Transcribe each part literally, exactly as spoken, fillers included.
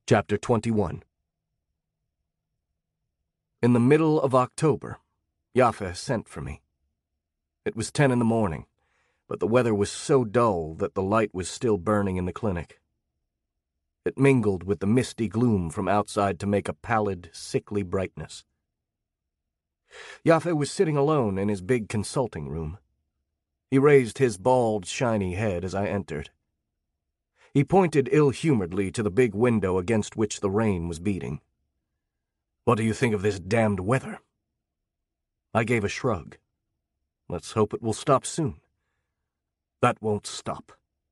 Chapter twenty-one. In the middle of October, Yaffe sent for me. It was ten in the morning, but the weather was so dull that the light was still burning in the clinic. It mingled with the misty gloom from outside to make a pallid, sickly brightness. Yaffe was sitting alone in his big consulting room. He raised his bald, shiny head as I entered. He pointed ill-humoredly to the big window against which the rain was beating. "What do you think of this damned weather?" I gave a shrug. "Let's hope it will stop soon." "That won't stop."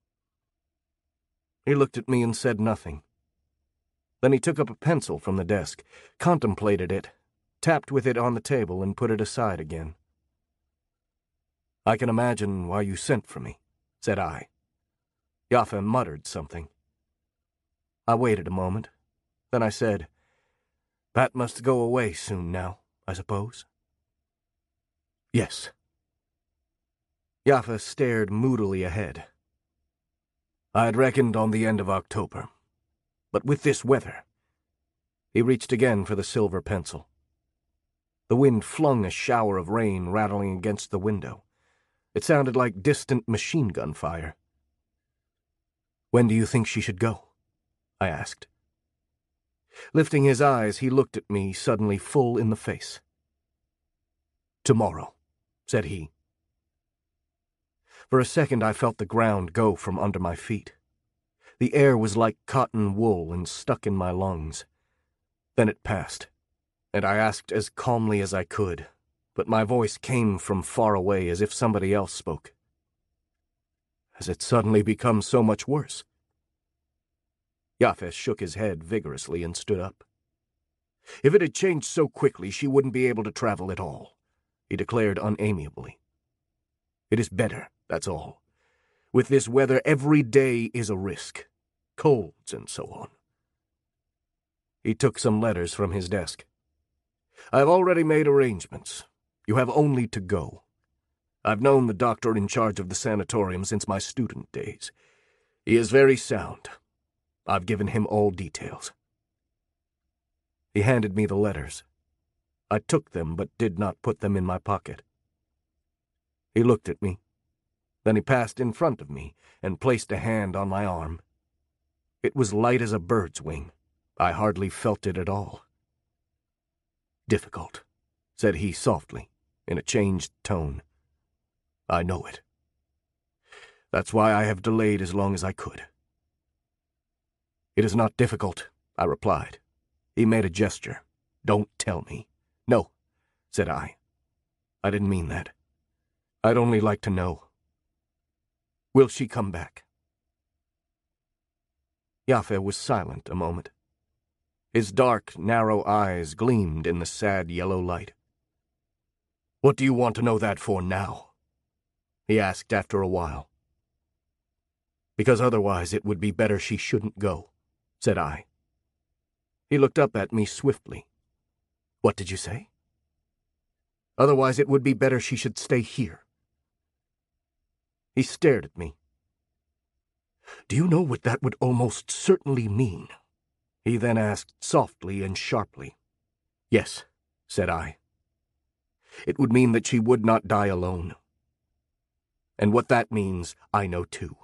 He looked at me and said nothing. Then he took up a pencil from the desk, contemplated it, tapped with it on the table, and put it aside again. "I can imagine why you sent for me," said I. Yaffe muttered something. I waited a moment. Then I said, "Pat must go away soon now, I suppose?" "Yes." Yaffe stared moodily ahead. "I had reckoned on the end of October. But with this weather—" He reached again for the silver pencil. The wind flung a shower of rain rattling against the window. It sounded like distant machine gun fire. "When do you think she should go?" I asked. Lifting his eyes, he looked at me suddenly full in the face. "Tomorrow," said he. For a second I felt the ground go from under my feet. The air was like cotton wool and stuck in my lungs. Then it passed, and I asked as calmly as I could, but my voice came from far away as if somebody else spoke. "Has it suddenly become so much worse?" Yaffe shook his head vigorously and stood up. "If it had changed so quickly, she wouldn't be able to travel at all," he declared unamiably. "It is better, that's all. With this weather, every day is a risk. Colds and so on." He took some letters from his desk. "I have already made arrangements. You have only to go. I've known the doctor in charge of the sanatorium since my student days. He is very sound. I've given him all details." He handed me the letters. I took them but did not put them in my pocket. He looked at me. Then he passed in front of me and placed a hand on my arm. It was light as a bird's wing. I hardly felt it at all. "Difficult," said he softly, in a changed tone. "I know it. That's why I have delayed as long as I could." "It is not difficult," I replied. He made a gesture. "Don't tell me." "No," said I. "I didn't mean that. I'd only like to know. Will she come back?" Yaffe was silent a moment. His dark, narrow eyes gleamed in the sad yellow light. "What do you want to know that for now?" he asked after a while. "Because otherwise it would be better she shouldn't go," said I. He looked up at me swiftly. "What did you say?" "Otherwise it would be better she should stay here." He stared at me. "Do you know what that would almost certainly mean?" he then asked softly and sharply. "Yes," said I. "It would mean that she would not die alone. And what that means, I know too."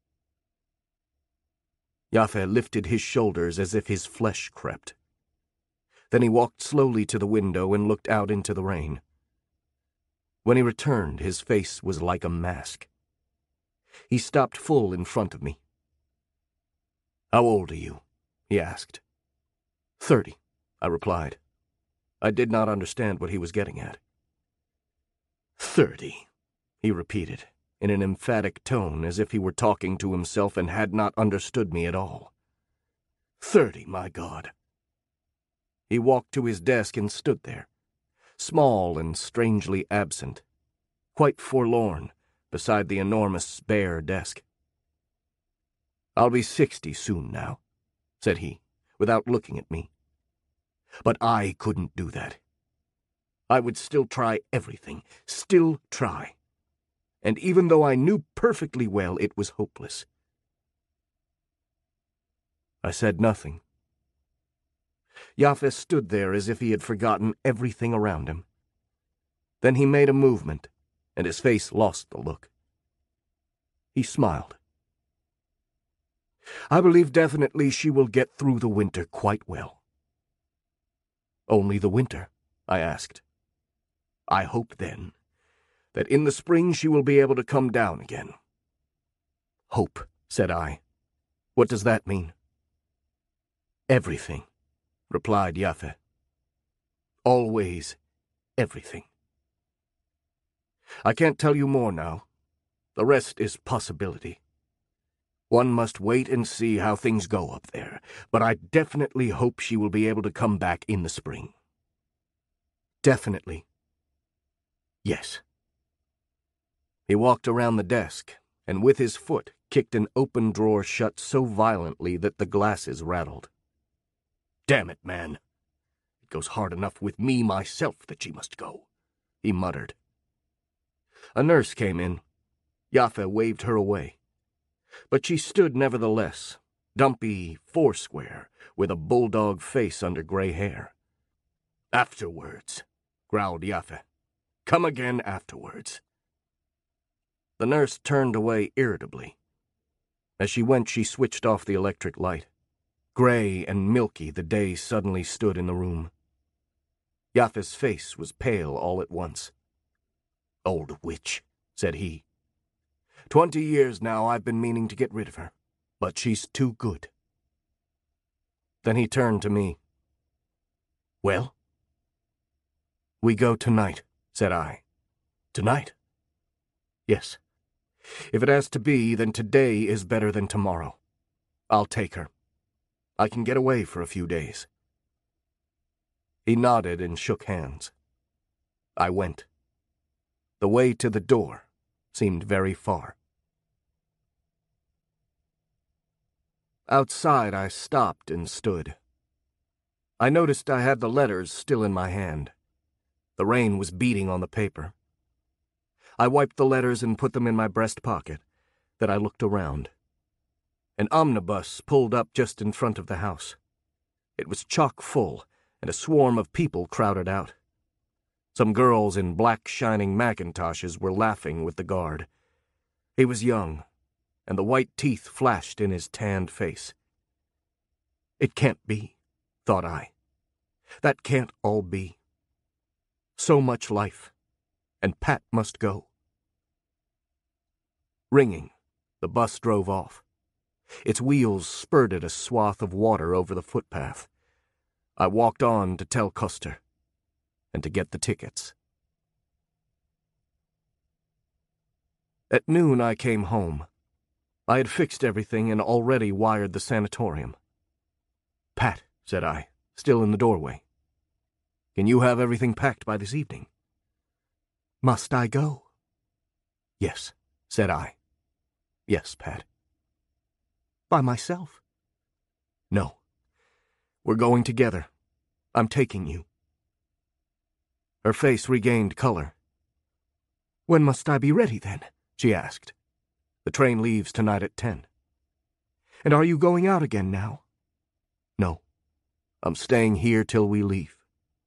Yaffe lifted his shoulders as if his flesh crept. Then he walked slowly to the window and looked out into the rain. When he returned, his face was like a mask. He stopped full in front of me. "How old are you?" he asked. Thirty, I replied. I did not understand what he was getting at. "Thirty," he repeated, in an emphatic tone as if he were talking to himself and had not understood me at all. "Thirty, my God." He walked to his desk and stood there, small and strangely absent, quite forlorn, beside the enormous bare desk. "I'll be sixty soon now," said he, without looking at me. "But I couldn't do that. I would still try everything, still try. And even though I knew perfectly well it was hopeless." I said nothing. Jaffe stood there as if he had forgotten everything around him. Then he made a movement, and his face lost the look. He smiled. I believe definitely she will get through the winter quite well. Only the winter? I asked. I hope, then, that in the spring she will be able to come down again. Hope, said I. What does that mean? Everything, replied Jaffe. Always everything. I can't tell you more now. The rest is possibility. One must wait and see how things go up there, but I definitely hope she will be able to come back in the spring. Definitely. Yes. He walked around the desk, and with his foot kicked an open drawer shut so violently that the glasses rattled. Damn it, man. It goes hard enough with me myself that she must go, he muttered. A nurse came in. Jaffe waved her away. But she stood nevertheless, dumpy, foursquare, with a bulldog face under gray hair. Afterwards, growled Jaffe. Come again afterwards. The nurse turned away irritably. As she went, she switched off the electric light. Gray and milky, the day suddenly stood in the room. Jaffe's face was pale all at once. Old witch, said he. Twenty years now I've been meaning to get rid of her, but she's too good. Then he turned to me. Well? We go tonight, said I. Tonight? Yes. If it has to be, then today is better than tomorrow. I'll take her. I can get away for a few days. He nodded and shook hands. I went. The way to the door seemed very far. Outside I stopped and stood. I noticed I had the letters still in my hand. The rain was beating on the paper. I wiped the letters and put them in my breast pocket. Then I looked around. An omnibus pulled up just in front of the house. It was chock full, and a swarm of people crowded out. Some girls in black shining macintoshes were laughing with the guard. He was young, and the white teeth flashed in his tanned face. It can't be, thought I. That can't all be. So much life, and Pat must go. Ringing, the bus drove off. Its wheels spurted a swath of water over the footpath. I walked on to tell Custer, and to get the tickets. At noon I came home. I had fixed everything and already wired the sanatorium. Pat, said I, still in the doorway. Can you have everything packed by this evening? Must I go? Yes, said I. Yes, Pat. By myself? No. We're going together. I'm taking you. Her face regained color. When must I be ready, then? She asked. The train leaves tonight at ten. And are you going out again now? No. I'm staying here till we leave.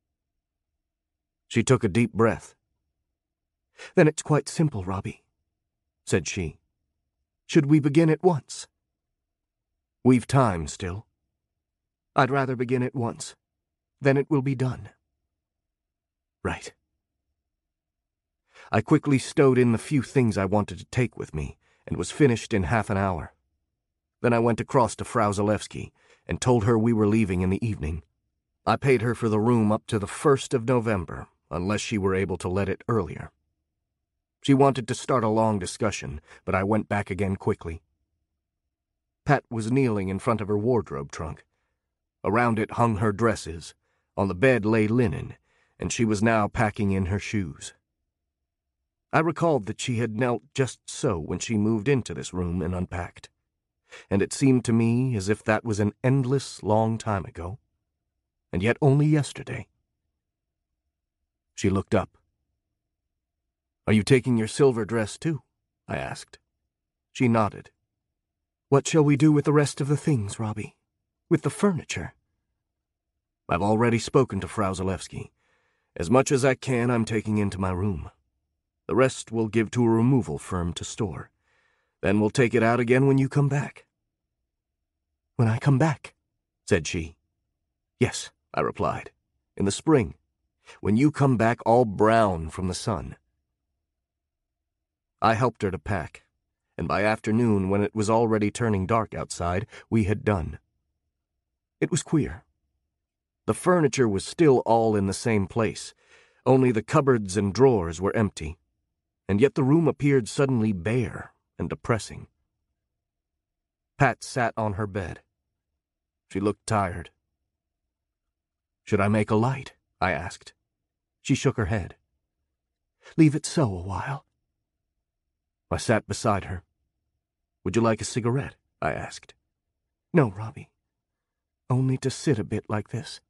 She took a deep breath. Then it's quite simple, Robbie, said she. Should we begin at once? We've time still. I'd rather begin at once. Then it will be done. Right. I quickly stowed in the few things I wanted to take with me, and was finished in half an hour. Then I went across to Frau Zalewski and told her we were leaving in the evening. I paid her for the room up to the first of November, unless she were able to let it earlier. She wanted to start a long discussion, but I went back again quickly. Pat was kneeling in front of her wardrobe trunk. Around it hung her dresses. On the bed lay linen, and she was now packing in her shoes. I recalled that she had knelt just so when she moved into this room and unpacked, and it seemed to me as if that was an endless long time ago, and yet only yesterday. She looked up. Are you taking your silver dress, too? I asked. She nodded. What shall we do with the rest of the things, Robbie? With the furniture? I've already spoken to Frau Zalewski. As much as I can, I'm taking into my room. The rest we'll give to a removal firm to store. Then we'll take it out again when you come back." "When I come back?" said she. "Yes," I replied. "In the spring, when you come back all brown from the sun." I helped her to pack, and by afternoon, when it was already turning dark outside, we had done. It was queer. The furniture was still all in the same place, only the cupboards and drawers were empty, and yet the room appeared suddenly bare and depressing. Pat sat on her bed. She looked tired. "Should I make a light?" I asked. She shook her head. "Leave it so a while." I sat beside her. "Would you like a cigarette?" I asked. "No, Robbie. Only to sit a bit like this."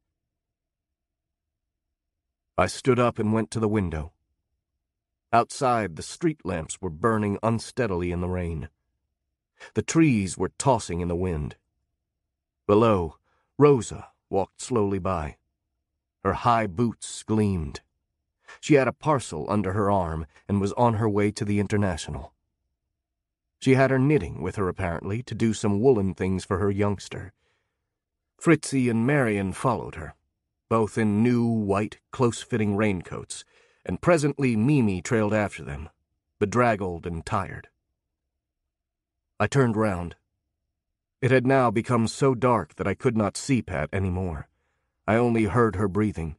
I stood up and went to the window. Outside, the street lamps were burning unsteadily in the rain. The trees were tossing in the wind. Below, Rosa walked slowly by. Her high boots gleamed. She had a parcel under her arm and was on her way to the International. She had her knitting with her, apparently, to do some woolen things for her youngster. Fritzie and Marion followed her, both in new, white, close-fitting raincoats, and presently Mimi trailed after them, bedraggled and tired. I turned round. It had now become so dark that I could not see Pat any more. I only heard her breathing.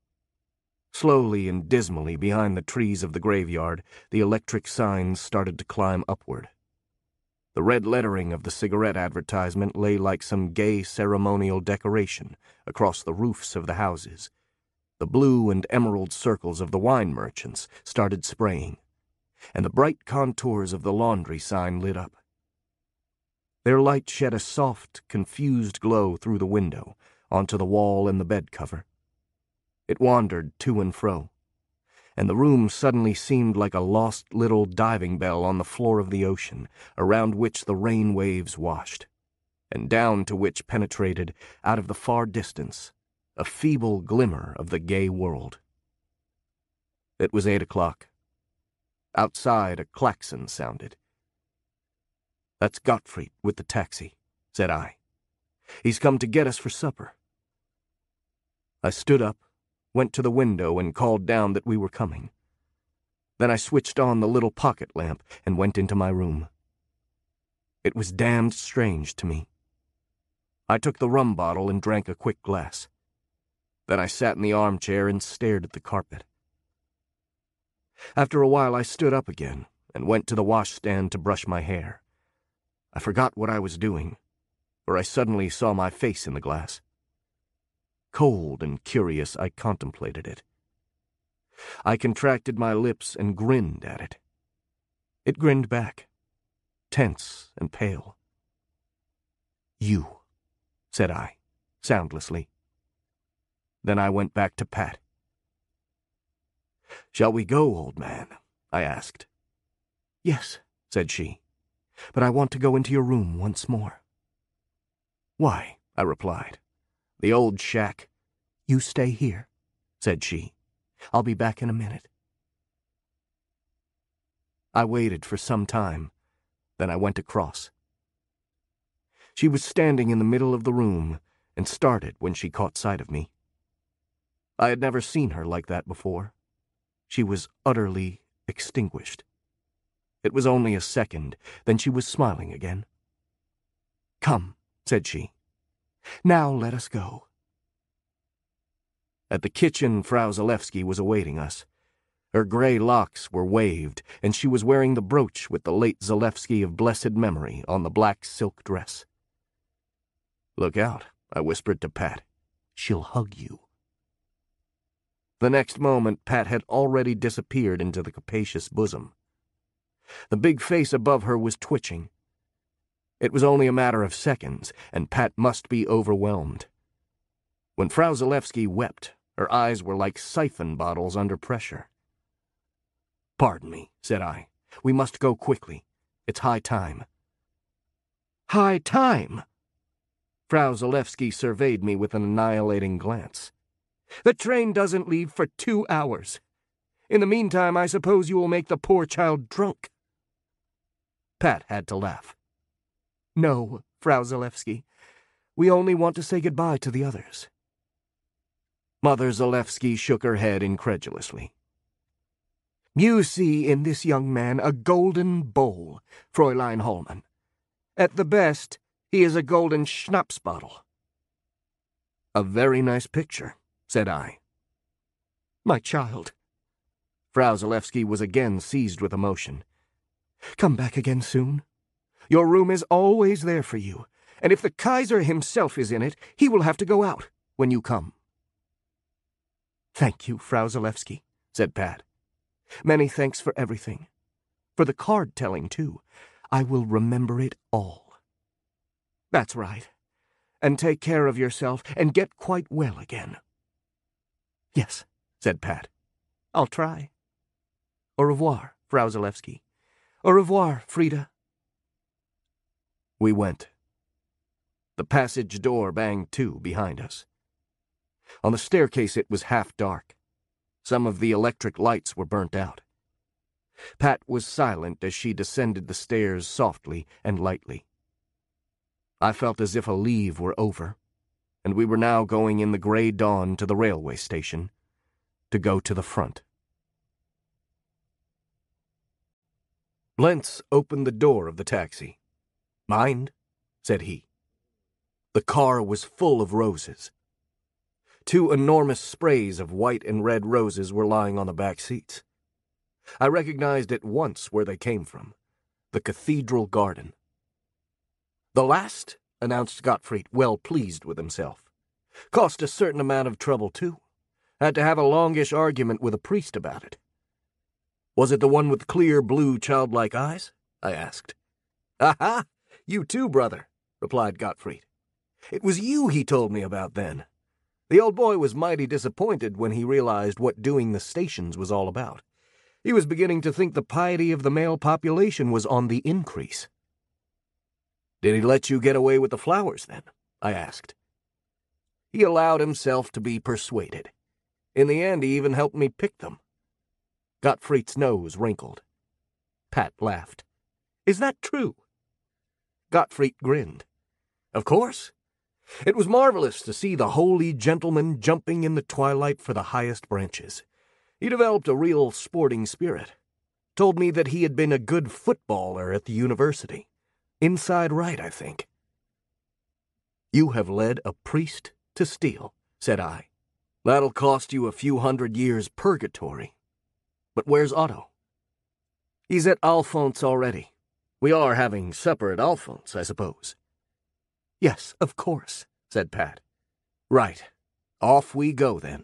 Slowly and dismally behind the trees of the graveyard, the electric signs started to climb upward. The red lettering of the cigarette advertisement lay like some gay ceremonial decoration across the roofs of the houses. The blue and emerald circles of the wine merchants started spraying, and the bright contours of the laundry sign lit up. Their light shed a soft, confused glow through the window, onto the wall and the bed cover. It wandered to and fro, and the room suddenly seemed like a lost little diving bell on the floor of the ocean, around which the rain waves washed, and down to which penetrated, out of the far distance, a feeble glimmer of the gay world. It was eight o'clock. Outside, a klaxon sounded. "That's Gottfried with the taxi," said I. "He's come to get us for supper." I stood up, went to the window, and called down that we were coming. Then I switched on the little pocket lamp and went into my room. It was damned strange to me. I took the rum bottle and drank a quick glass. Then I sat in the armchair and stared at the carpet. After a while I stood up again and went to the washstand to brush my hair. I forgot what I was doing, for I suddenly saw my face in the glass. Cold and curious, I contemplated it. I contracted my lips and grinned at it. It grinned back, tense and pale. "You," said I, soundlessly. Then I went back to Pat. "Shall we go, old man?" I asked. "Yes," said she, "but I want to go into your room once more." "Why?" I replied. "The old shack." "You stay here," said she. "I'll be back in a minute." I waited for some time. Then I went across. She was standing in the middle of the room and started when she caught sight of me. I had never seen her like that before. She was utterly extinguished. It was only a second, then she was smiling again. "Come," said she. "Now let us go." At the kitchen, Frau Zalewski was awaiting us. Her gray locks were waved, and she was wearing the brooch with the late Zalewski of blessed memory on the black silk dress. "Look out," I whispered to Pat. "She'll hug you." The next moment, Pat had already disappeared into the capacious bosom. The big face above her was twitching. It was only a matter of seconds, and Pat must be overwhelmed. When Frau Zalewski wept, her eyes were like siphon bottles under pressure. "Pardon me," said I. "We must go quickly. It's high time." "High time?" Frau Zalewski surveyed me with an annihilating glance. The train doesn't leave for two hours. In the meantime, I suppose you will make the poor child drunk. Pat had to laugh. No, Frau Zalewski. We only want to say goodbye to the others. Mother Zalewski shook her head incredulously. You see in this young man a golden bowl, Fräulein Hollmann. At the best, he is a golden schnapps bottle. A very nice picture, said I. My child. Frau Zalewski was again seized with emotion. Come back again soon. Your room is always there for you, and if the Kaiser himself is in it, he will have to go out when you come. Thank you, Frau Zalewski, said Pat. Many thanks for everything. For the card-telling, too. I will remember it all. That's right. And take care of yourself and get quite well again. Yes, said Pat. I'll try. Au revoir, Frau Zalewski. Au revoir, Frida. We went. The passage door banged to behind us. On the staircase it was half dark. Some of the electric lights were burnt out. Pat was silent as she descended the stairs softly and lightly. I felt as if a leave were over, and we were now going in the gray dawn to the railway station, to go to the front. Lentz opened the door of the taxi. Mind? Said he. The car was full of roses. Two enormous sprays of white and red roses were lying on the back seats. I recognized at once where they came from. The cathedral garden. The last, announced Gottfried, well pleased with himself. Cost a certain amount of trouble, too. Had to have a longish argument with a priest about it. Was it the one with clear blue childlike eyes? I asked. Aha! You too, brother, replied Gottfried. It was you he told me about then. The old boy was mighty disappointed when he realized what doing the stations was all about. He was beginning to think the piety of the male population was on the increase. Did he let you get away with the flowers, then? I asked. He allowed himself to be persuaded. In the end, he even helped me pick them. Gottfried's nose wrinkled. Pat laughed. Is that true? Gottfried grinned. Of course. It was marvelous to see the holy gentleman jumping in the twilight for the highest branches. He developed a real sporting spirit. Told me that he had been a good footballer at the university. Inside right, I think. You have led a priest to steal, said I. That'll cost you a few hundred years purgatory. But where's Otto? He's at Alphonse already. We are having supper at Alphonse, I suppose. Yes, of course, said Pat. Right. Off we go, then.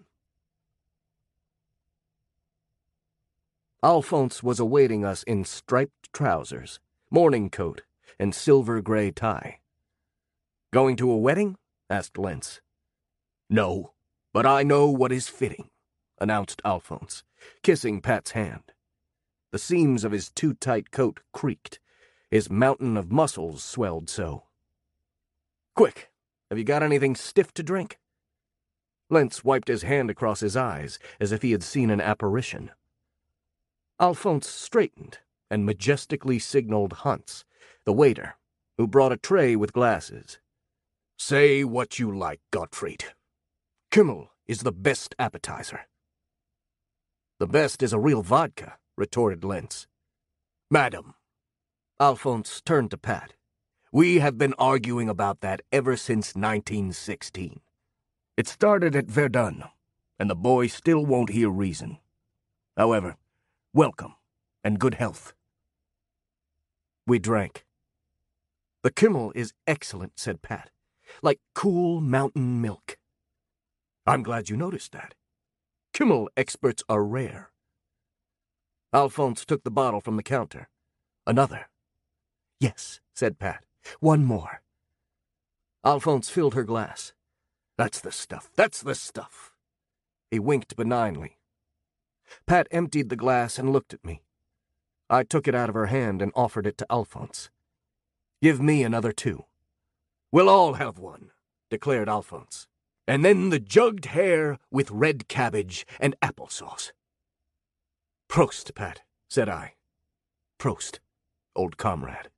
Alphonse was awaiting us in striped trousers, morning coat, and silver-gray tie. Going to a wedding? Asked Lentz. No, but I know what is fitting, announced Alphonse, kissing Pat's hand. The seams of his too-tight coat creaked. His mountain of muscles swelled so. Quick, have you got anything stiff to drink? Lentz wiped his hand across his eyes as if he had seen an apparition. Alphonse straightened and majestically signaled Hans, the waiter, who brought a tray with glasses. Say what you like, Gottfried. Kümmel is the best appetizer. The best is a real vodka, retorted Lentz. Madam. Alphonse turned to Pat. We have been arguing about that ever since nineteen sixteen. It started at Verdun, and the boy still won't hear reason. However, welcome, and good health. We drank. The Kümmel is excellent, said Pat, like cool mountain milk. I'm glad you noticed that. Kümmel experts are rare. Alphonse took the bottle from the counter. Another. Yes, said Pat. One more. Alphonse filled her glass. That's the stuff, that's the stuff. He winked benignly. Pat emptied the glass and looked at me. I took it out of her hand and offered it to Alphonse. Give me another two. We'll all have one, declared Alphonse. And then the jugged hare with red cabbage and applesauce. Prost, Pat, said I. Prost, old comrade.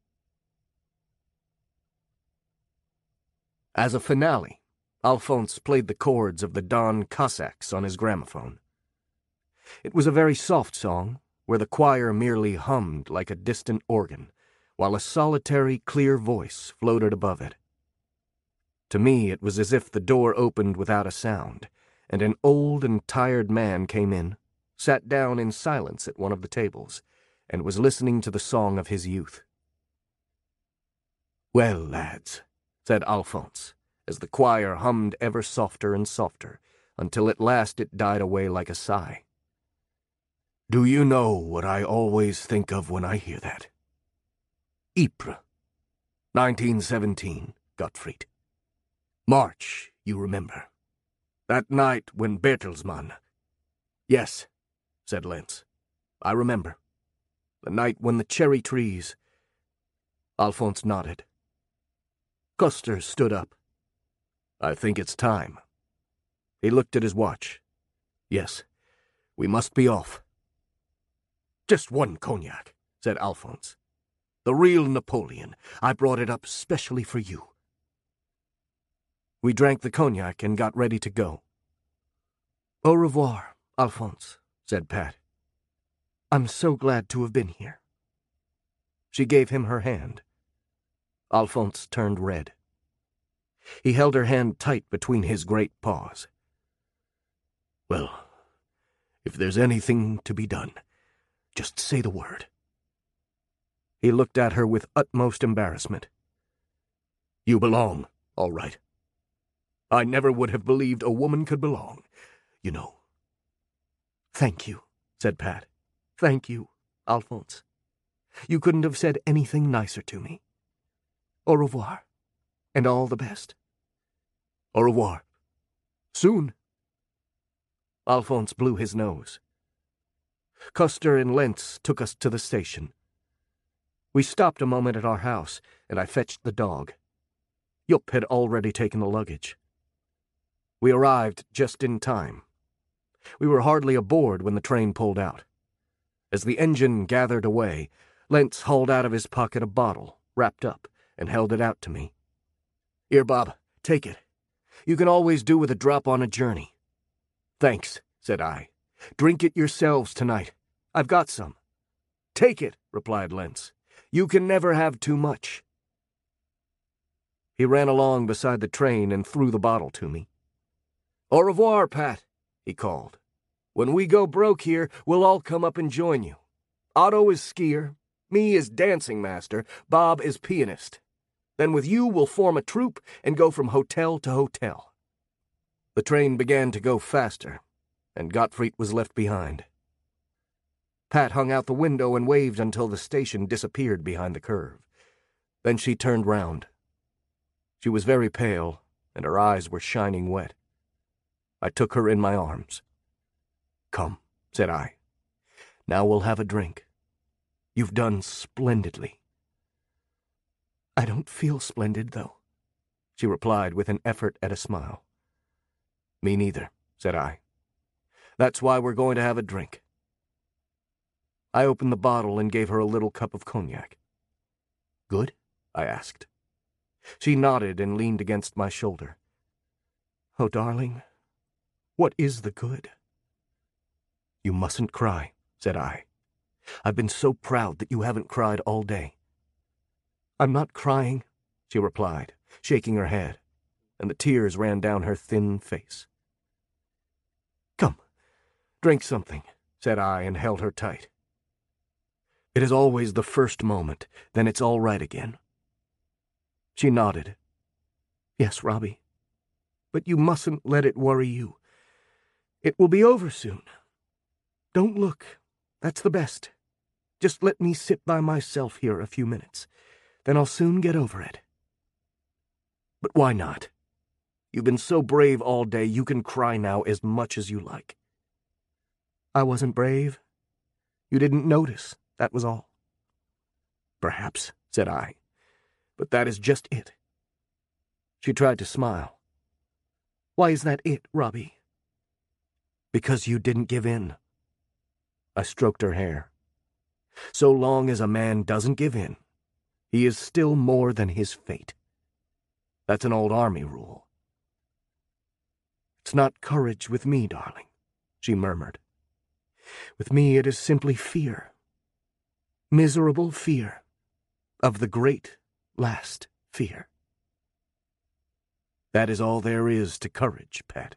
As a finale, Alphonse played the chords of the Don Cossacks on his gramophone. It was a very soft song, where the choir merely hummed like a distant organ, while a solitary, clear voice floated above it. To me, it was as if the door opened without a sound, and an old and tired man came in, sat down in silence at one of the tables, and was listening to the song of his youth. "Well, lads," said Alphonse, as the choir hummed ever softer and softer, until at last it died away like a sigh. "Do you know what I always think of when I hear that? Ypres, nineteen seventeen, Gottfried. March, you remember. That night when Bertelsmann—" "Yes," said Lentz. "I remember. The night when the cherry trees—" Alphonse nodded. Custer stood up. "I think it's time." He looked at his watch. "Yes, we must be off." "Just one cognac," said Alphonse. "The real Napoleon. I brought it up specially for you." We drank the cognac and got ready to go. "Au revoir, Alphonse," said Pat. "I'm so glad to have been here." She gave him her hand. Alphonse turned red. He held her hand tight between his great paws. "Well, if there's anything to be done, just say the word." He looked at her with utmost embarrassment. "You belong, all right. I never would have believed a woman could belong, you know." "Thank you," said Pat. "Thank you, Alphonse. You couldn't have said anything nicer to me. Au revoir, and all the best." "Au revoir. Soon." Alphonse blew his nose. Custer and Lentz took us to the station. We stopped a moment at our house, and I fetched the dog. Jupp had already taken the luggage. We arrived just in time. We were hardly aboard when the train pulled out. As the engine gathered away, Lentz hauled out of his pocket a bottle, wrapped up, and held it out to me. "Here, Bob, take it. You can always do with a drop on a journey." "Thanks," said I. "Drink it yourselves tonight. I've got some." "Take it," replied Lentz. "You can never have too much." He ran along beside the train and threw the bottle to me. "Au revoir, Pat," he called. "When we go broke here, we'll all come up and join you. Otto is skier, me is dancing master, Bob is pianist. Then with you we'll form a troupe and go from hotel to hotel." The train began to go faster, and Gottfried was left behind. Pat hung out the window and waved until the station disappeared behind the curve. Then she turned round. She was very pale, and her eyes were shining wet. I took her in my arms. "Come," said I. "Now we'll have a drink. You've done splendidly." "I don't feel splendid, though," she replied with an effort at a smile. "Me neither," said I. "That's why we're going to have a drink." I opened the bottle and gave her a little cup of cognac. "Good?" I asked. She nodded and leaned against my shoulder. "Oh, darling, what is the good?" "You mustn't cry," said I. "I've been so proud that you haven't cried all day." "I'm not crying," she replied, shaking her head, and the tears ran down her thin face. "Come, drink something," said I, and held her tight. "It is always the first moment, then it's all right again." She nodded. "Yes, Robbie, but you mustn't let it worry you. It will be over soon. Don't look. That's the best. Just let me sit by myself here a few minutes. Then I'll soon get over it." "But why not? You've been so brave all day, you can cry now as much as you like." "I wasn't brave. You didn't notice, that was all." "Perhaps," said I, "but that is just it." She tried to smile. Why is that it, Robbie? Because you didn't give in. I stroked her hair. So long as a man doesn't give in, he is still more than his fate. That's an old army rule. It's not courage with me, darling, she murmured. With me it is simply fear. Miserable fear of the great last fear. That is all there is to courage, Pat.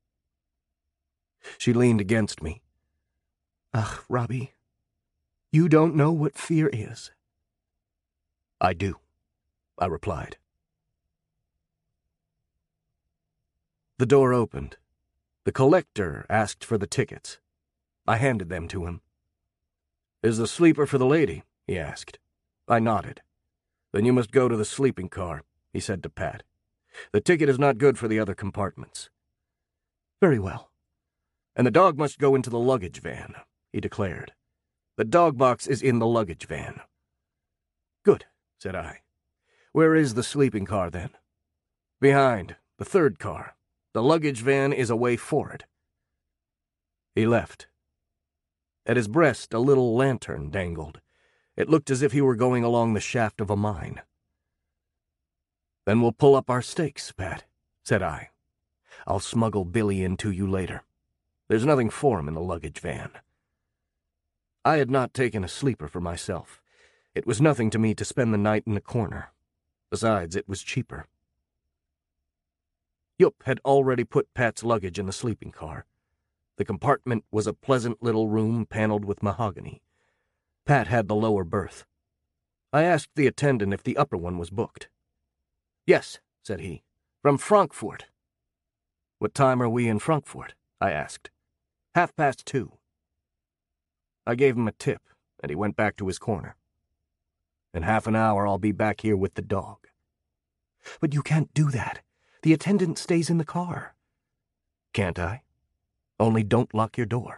She leaned against me. Ugh, Robbie, you don't know what fear is. I do, I replied. The door opened. The collector asked for the tickets. I handed them to him. Is the sleeper for the lady? He asked. I nodded. Then you must go to the sleeping car, he said to Pat. The ticket is not good for the other compartments. Very well. And the dog must go into the luggage van, he declared. The dog box is in the luggage van. Good, said I. Where is the sleeping car, then? Behind, the third car. The luggage van is away forward. He left. At his breast a little lantern dangled. It looked as if he were going along the shaft of a mine. Then we'll pull up our stakes, Pat, said I. I'll smuggle Billy in to you later. There's nothing for him in the luggage van. I had not taken a sleeper for myself. It was nothing to me to spend the night in the corner. Besides, it was cheaper. Yup had already put Pat's luggage in the sleeping car. The compartment was a pleasant little room paneled with mahogany. Pat had the lower berth. I asked the attendant if the upper one was booked. Yes, said he, from Frankfurt. What time are we in Frankfurt? I asked. Half past two. I gave him a tip, and he went back to his corner. In half an hour I'll be back here with the dog. But you can't do that. The attendant stays in the car. Can't I? Only don't lock your door.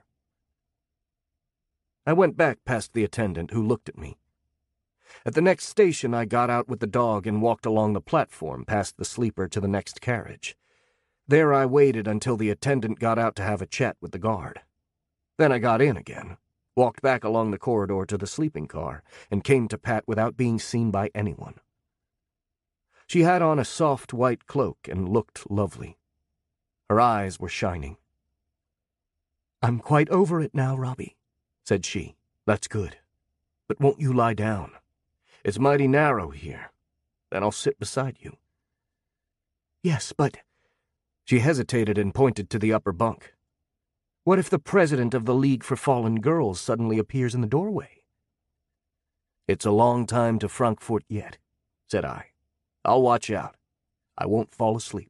I went back past the attendant, who looked at me. At the next station I got out with the dog and walked along the platform past the sleeper to the next carriage. There I waited until the attendant got out to have a chat with the guard. Then I got in again, walked back along the corridor to the sleeping car, and came to Pat without being seen by anyone. She had on a soft white cloak and looked lovely. Her eyes were shining. I'm quite over it now, Robbie, said she. That's good. But won't you lie down? It's mighty narrow here. Then I'll sit beside you. Yes, but... She hesitated and pointed to the upper bunk. What if the president of the League for Fallen Girls suddenly appears in the doorway? It's a long time to Frankfurt yet, said I. I'll watch out. I won't fall asleep.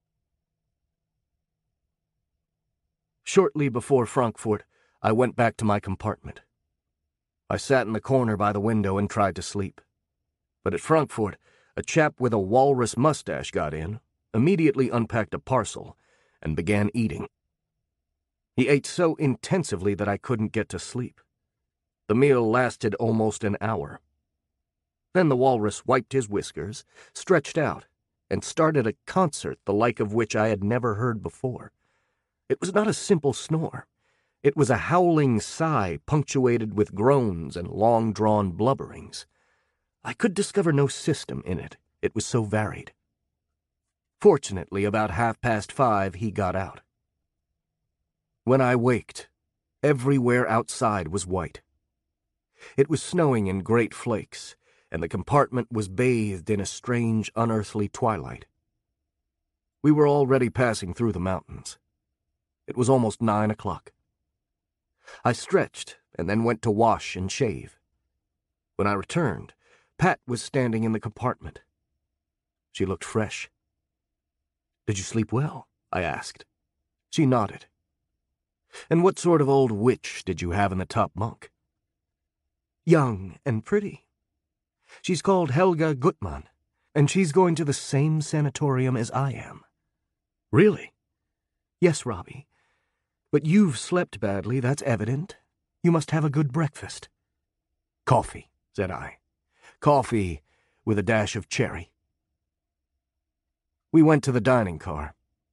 Shortly before Frankfurt, I went back to my compartment. I sat in the corner by the window and tried to sleep. But at Frankfurt, a chap with a walrus mustache got in, immediately unpacked a parcel, and began eating. He ate so intensively that I couldn't get to sleep. The meal lasted almost an hour. Then the walrus wiped his whiskers, stretched out, and started a concert the like of which I had never heard before. It was not a simple snore. It was a howling sigh punctuated with groans and long-drawn blubberings. I could discover no system in it. It was so varied. Fortunately, about half past five, he got out. When I waked, everywhere outside was white. It was snowing in great flakes, and the compartment was bathed in a strange, unearthly twilight. We were already passing through the mountains. It was almost nine o'clock. I stretched and then went to wash and shave. When I returned, Pat was standing in the compartment. She looked fresh. Did you sleep well? I asked. She nodded. And what sort of old witch did you have in the top bunk? Young and pretty. She's called Helga Gutmann, and she's going to the same sanatorium as I am. Really? Yes, Robbie. But you've slept badly, that's evident. You must have a good breakfast. Coffee, said I. Coffee with a dash of cherry. We went to the dining car.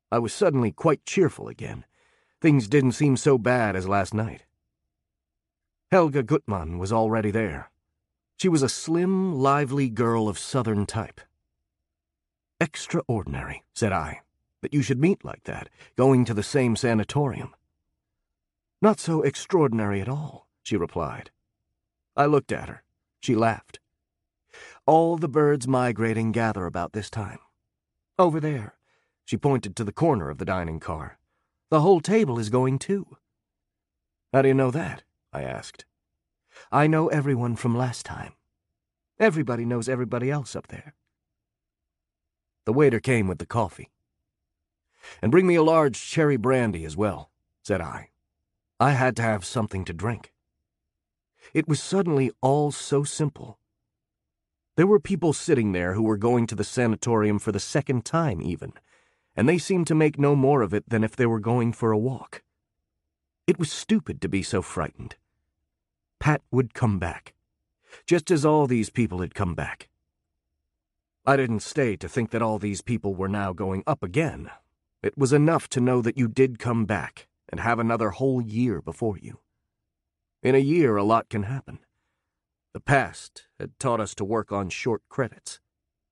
I was suddenly quite cheerful again. Things didn't seem so bad as last night. Helga Gutmann was already there. She was a slim, lively girl of southern type. "Extraordinary," said I, "that you should meet like that, going to the same sanatorium." "Not so extraordinary at all," she replied. I looked at her. She laughed. "All the birds migrating gather about this time. Over there," she pointed to the corner of the dining car. "The whole table is going too." "How do you know that?" I asked. "I know everyone from last time. Everybody knows everybody else up there." The waiter came with the coffee. "And bring me a large cherry brandy as well," said I. I had to have something to drink. It was suddenly all so simple. There were people sitting there who were going to the sanatorium for the second time even, and they seemed to make no more of it than if they were going for a walk. It was stupid to be so frightened. Pat would come back, just as all these people had come back. I didn't stay to think that all these people were now going up again. It was enough to know that you did come back and have another whole year before you. In a year, a lot can happen. The past had taught us to work on short credits.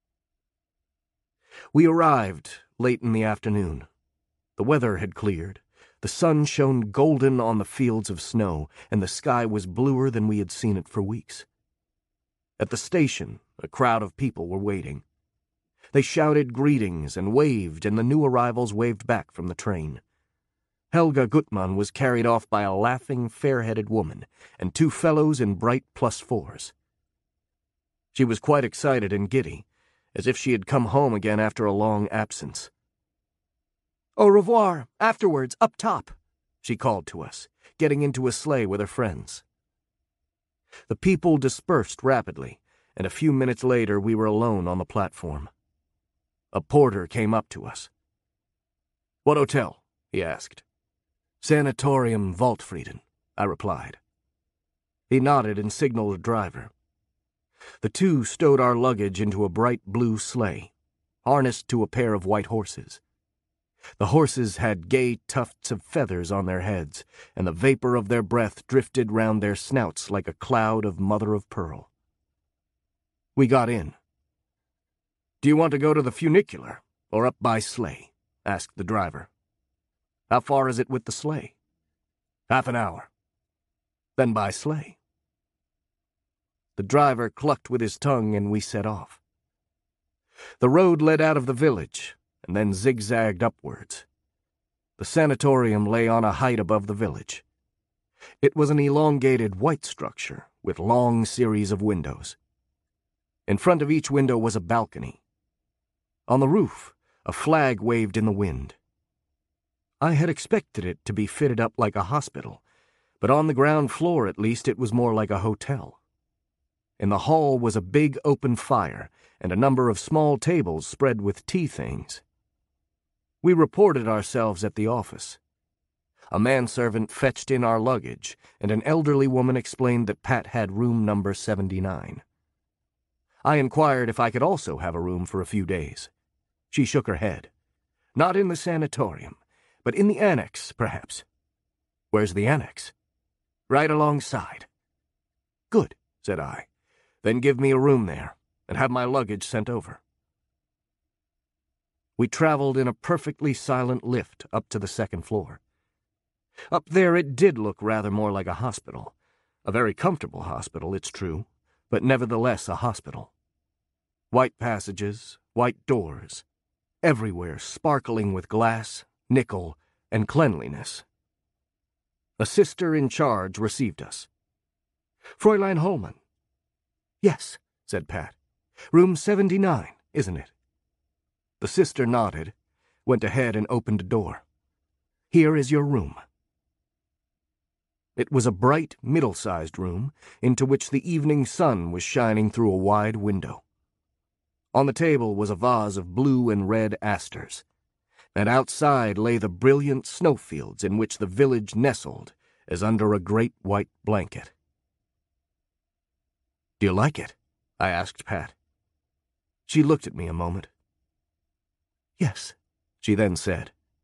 We arrived late in the afternoon. The weather had cleared. The sun shone golden on the fields of snow, and the sky was bluer than we had seen it for weeks. At the station, a crowd of people were waiting. They shouted greetings and waved, and the new arrivals waved back from the train. Helga Gutmann was carried off by a laughing, fair-headed woman and two fellows in bright plus fours. She was quite excited and giddy, as if she had come home again after a long absence. "Au revoir, afterwards, up top," she called to us, getting into a sleigh with her friends. The people dispersed rapidly, and a few minutes later we were alone on the platform. A porter came up to us. "What hotel?" he asked. "Sanatorium Waldfrieden," I replied. He nodded and signaled a driver. The two stowed our luggage into a bright blue sleigh, harnessed to a pair of white horses. The horses had gay tufts of feathers on their heads, and the vapor of their breath drifted round their snouts like a cloud of mother-of-pearl. We got in. "Do you want to go to the funicular, or up by sleigh?" asked the driver. "How far is it with the sleigh?" "Half an hour." "Then by sleigh." The driver clucked with his tongue, and we set off. The road led out of the village, and then zigzagged upwards. The sanatorium lay on a height above the village. It was an elongated white structure with long series of windows. In front of each window was a balcony. On the roof, a flag waved in the wind. I had expected it to be fitted up like a hospital, but on the ground floor at least it was more like a hotel. In the hall was a big open fire and a number of small tables spread with tea things. We reported ourselves at the office. A manservant fetched in our luggage, and an elderly woman explained that Pat had room number seventy-nine. I inquired if I could also have a room for a few days. She shook her head. "Not in the sanatorium, but in the annex, perhaps." "Where's the annex?" "Right alongside." "Good," said I. "Then give me a room there, and have my luggage sent over." We traveled in a perfectly silent lift up to the second floor. Up there it did look rather more like a hospital. A very comfortable hospital, it's true, but nevertheless a hospital. White passages, white doors, everywhere sparkling with glass, nickel, and cleanliness. A sister in charge received us. "Fräulein Holman." "Yes," said Pat. "Room seventy-nine, isn't it?" The sister nodded, went ahead and opened a door. "Here is your room." It was a bright, middle-sized room into which the evening sun was shining through a wide window. On the table was a vase of blue and red asters, and outside lay the brilliant snowfields in which the village nestled as under a great white blanket. "Do you like it?" I asked Pat. She looked at me a moment. "Yes," she then said.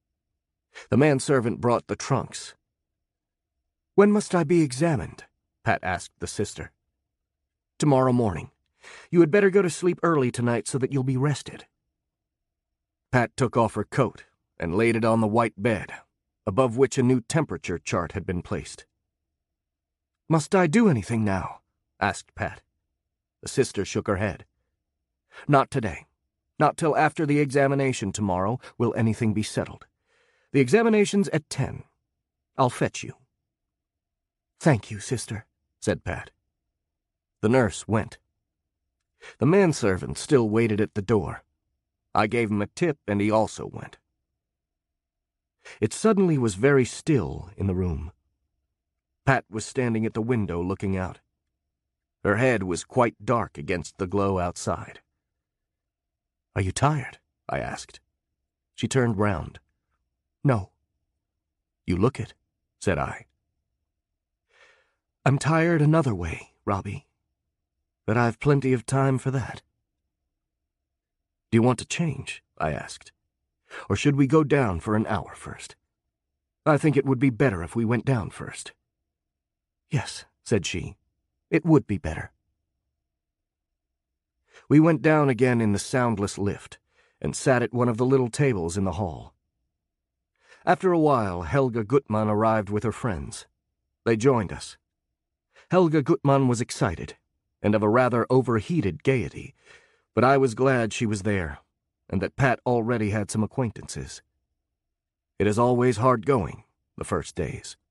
The manservant brought the trunks. "When must I be examined?" Pat asked the sister. "Tomorrow morning. You had better go to sleep early tonight so that you'll be rested." Pat took off her coat and laid it on the white bed, above which a new temperature chart had been placed. "Must I do anything now?" asked Pat. The sister shook her head. "Not today. Not till after the examination tomorrow will anything be settled. The examination's at ten. I'll fetch you." "Thank you, sister," said Pat. The nurse went. The manservant still waited at the door. I gave him a tip, and he also went. It suddenly was very still in the room. Pat was standing at the window looking out. Her head was quite dark against the glow outside. "Are you tired?" I asked. She turned round. "No." "You look it," said I. "I'm tired another way, Robbie. But I've plenty of time for that." "Do you want to change?" I asked. "Or should we go down for an hour first? I think it would be better if we went down first." "Yes," said she. "It would be better." We went down again in the soundless lift and sat at one of the little tables in the hall. After a while, Helga Gutmann arrived with her friends. They joined us. Helga Gutmann was excited and of a rather overheated gaiety, but I was glad she was there, and that Pat already had some acquaintances. It is always hard going, the first days.